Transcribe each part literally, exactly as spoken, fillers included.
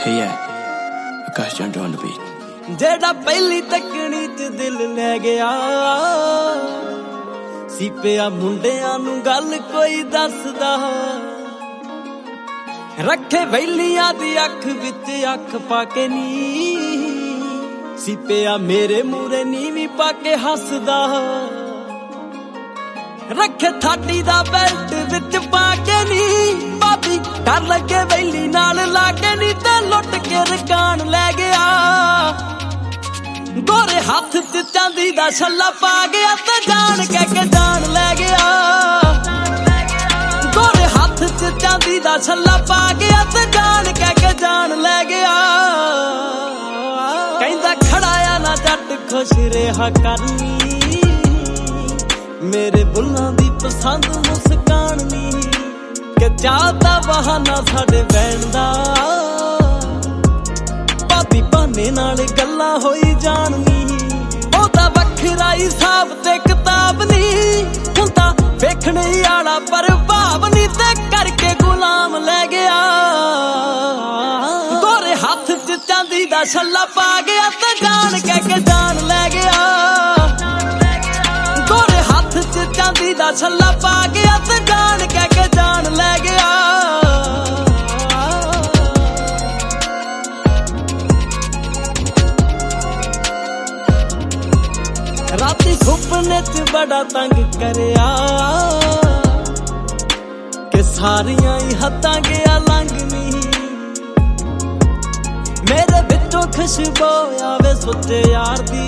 Hey yeah, Akash Chandra on the beat. जेड़ा पहली तकनी च दिल ले गया सी पिया मुंडियां नू गल कोई दसदा रखे वैलियां दी अख विच अख पाके नी सी पिया मेरे मूरे नीवी पाके हसदा रखे थाटी दा बेल्ट विच पाके नी भाभी डर लगे वैली नाल लाके नी ते लुट के रकान ले गया गोरे हाथ च चांदी दा छल्ला पा गया ते जान कह के जान ले गया गोरे हाथ च चांदी दा छल्ला पा गया ते जान कह के जान ले गया कहंदा खड़ाया ना जट खुश रहा करनी मेरे बुल्लां दी पसंद मुस्कान नी के चाहता बहाना साडे बैण दा भाभी बहाने नाल गल्लां होई जाननी ओदा वखरा हिसाब ते किताब नी हुंदा वेखणे आला पर भाव नी ते करके गुलाम ले गया गोरे हाथ च चांदी दा छल्ला पा गया ते जान कह के जान ले गया गोरे हाथ च चांदी दा छल्ला पा गया ते जान कह के जान ले गया राती सुपने च बड़ा तंग करया के सारियां ही हत्तां गया लंघनी मेरे विचों खुशबू आवे सोचे यार दी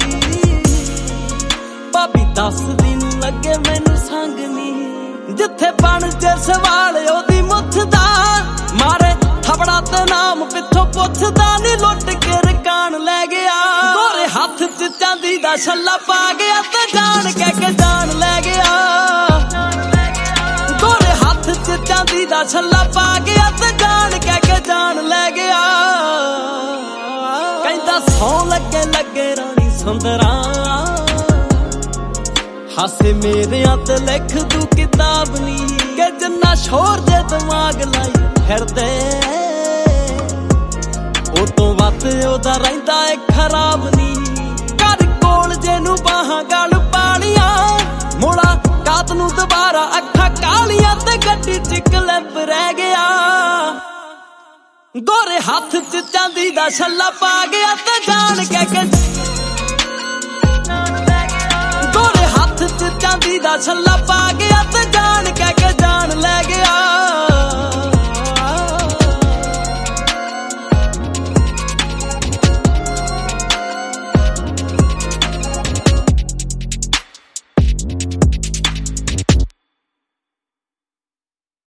भाभी दस दिन लगे मैनू संगनी जिथे बन च सवाल ओदी मुथदा मारे थपड़ा ते नाम पिछों पुछदा नी लुट के रकान ले गया गोरे हाथ च चांदी दा छल्ला पा गया ते जान कह के जान ले गया गोरे हाथ च चांदी दा छल्ला पा गया ते जान कह के जान ले गया कहंदा सौ लगे लगे रानी सुंदरा हासे मेरे ते लिख दू किताब नी के जिन्ना शोर जे दिमाग लाई फिरदे ओ तो वत ओदा रहिंदा है खराब नी घर कोल जेनू बाहां गल पालियां मुड़ा कात नू दोबारा अखा कालियां ते गड्डी च क्लिप रह गया गोरे हाथ च चांदी दा छल्ला पा गया ते जान कह के गोरे हाथ च चांदी दा छल्ला पा गया ते